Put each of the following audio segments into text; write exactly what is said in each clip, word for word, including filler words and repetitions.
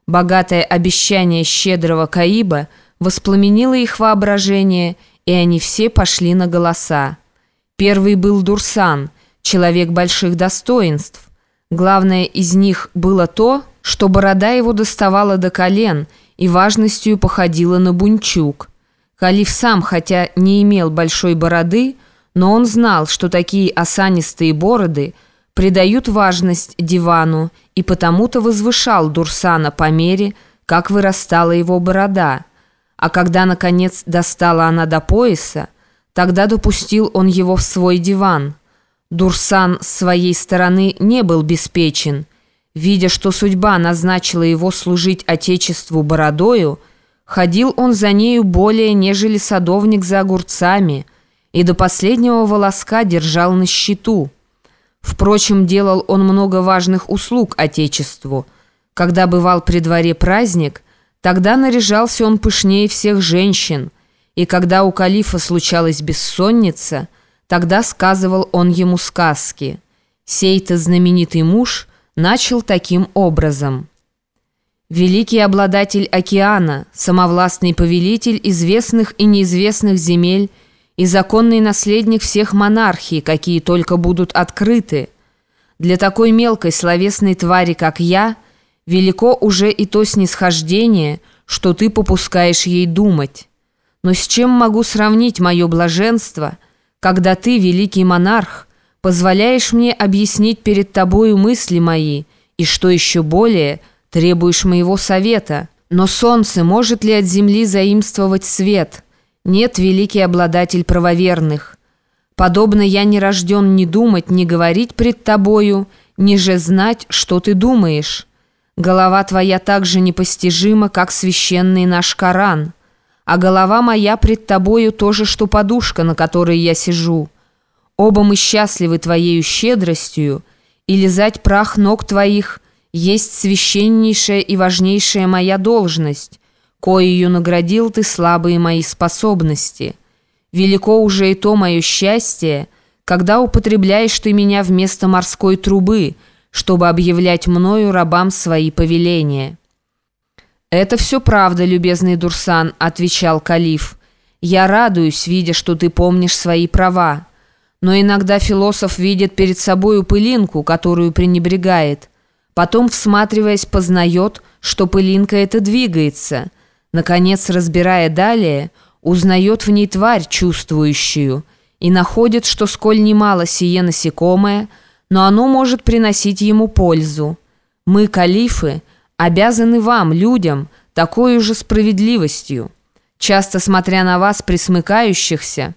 Богатое обещание щедрого Каиба воспламенило их воображение, и они все пошли на голоса. Первый был Дурсан, человек больших достоинств. Главное из них было то, что борода его доставала до колен и важностью походила на бунчук. Калиф сам, хотя не имел большой бороды, но он знал, что такие осанистые бороды придают важность дивану, и потому-то возвышал Дурсана по мере, как вырастала его борода. А когда, наконец, достала она до пояса, тогда допустил он его в свой диван. Дурсан с своей стороны не был беспечен. Видя, что судьба назначила его служить Отечеству бородою, ходил он за нею более, нежели садовник за огурцами, и до последнего волоска держал на счету. Впрочем, делал он много важных услуг Отечеству. Когда бывал при дворе праздник, тогда наряжался он пышнее всех женщин, и когда у калифа случалась бессонница, тогда сказывал он ему сказки. Сей-то знаменитый муж начал таким образом. Великий обладатель океана, самовластный повелитель известных и неизвестных земель и законный наследник всех монархий, какие только будут открыты. Для такой мелкой словесной твари, как я, велико уже и то снисхождение, что ты попускаешь ей думать. Но с чем могу сравнить мое блаженство, когда ты, великий монарх, позволяешь мне объяснить перед тобою мысли мои, и, что еще более, требуешь моего совета? Но солнце может ли от земли заимствовать свет? Нет, великий обладатель правоверных. Подобно я не рожден ни думать, ни говорить пред тобою, ни же знать, что ты думаешь. Голова твоя так же непостижима, как священный наш Коран. А голова моя пред тобою тоже, что подушка, на которой я сижу. Оба мы счастливы твоею щедростью, и лизать прах ног твоих есть священнейшая и важнейшая моя должность, коею наградил ты слабые мои способности. Велико уже и то мое счастье, когда употребляешь ты меня вместо морской трубы, чтобы объявлять мною рабам свои повеления». «Это все правда, любезный Дурсан», — отвечал калиф. «Я радуюсь, видя, что ты помнишь свои права. Но иногда философ видит перед собою пылинку, которую пренебрегает. Потом, всматриваясь, познает, что пылинка эта двигается. Наконец, разбирая далее, узнает в ней тварь чувствующую и находит, что сколь немало сие насекомое, но оно может приносить ему пользу. Мы, калифы, обязаны вам, людям, такой же справедливостью. Часто смотря на вас, присмыкающихся,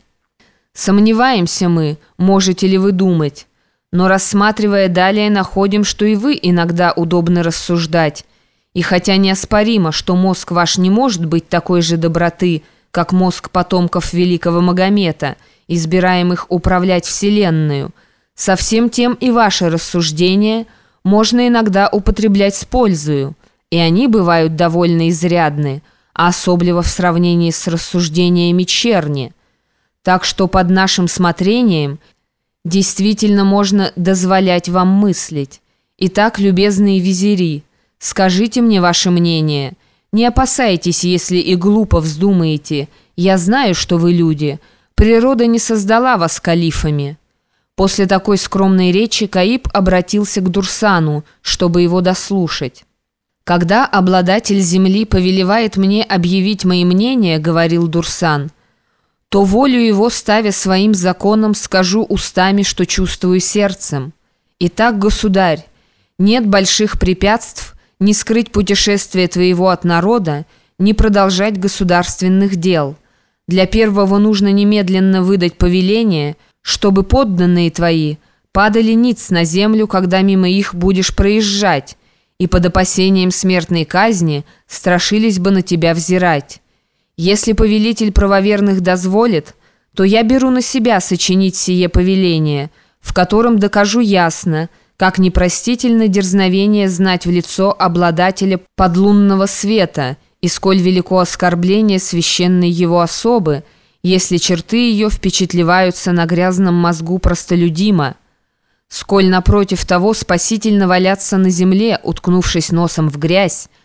сомневаемся мы, можете ли вы думать, но рассматривая далее, находим, что и вы иногда удобно рассуждать. И хотя неоспоримо, что мозг ваш не может быть такой же доброты, как мозг потомков великого Магомета, избираемых управлять вселенную, со всем тем и ваши рассуждения можно иногда употреблять с пользою, и они бывают довольно изрядны, а особливо в сравнении с рассуждениями черни. Так что под нашим смотрением действительно можно дозволять вам мыслить. Итак, любезные визири, скажите мне ваше мнение. Не опасайтесь, если и глупо вздумаете. Я знаю, что вы люди. Природа не создала вас калифами». После такой скромной речи Каиб обратился к Дурсану, чтобы его дослушать. «Когда обладатель земли повелевает мне объявить мои мнения, — говорил Дурсан, — то волю его, ставя своим законом, скажу устами, что чувствую сердцем. Итак, государь, нет больших препятств не скрыть путешествие твоего от народа, не продолжать государственных дел. Для первого нужно немедленно выдать повеление, чтобы подданные твои падали ниц на землю, когда мимо их будешь проезжать, и под опасением смертной казни страшились бы на тебя взирать. Если повелитель правоверных дозволит, то я беру на себя сочинить сие повеление, в котором докажу ясно, как непростительно дерзновение знать в лицо обладателя подлунного света и сколь велико оскорбление священной его особы, если черты ее впечатлеваются на грязном мозгу простолюдима. Сколь напротив того спасительно валяться на земле, уткнувшись носом в грязь,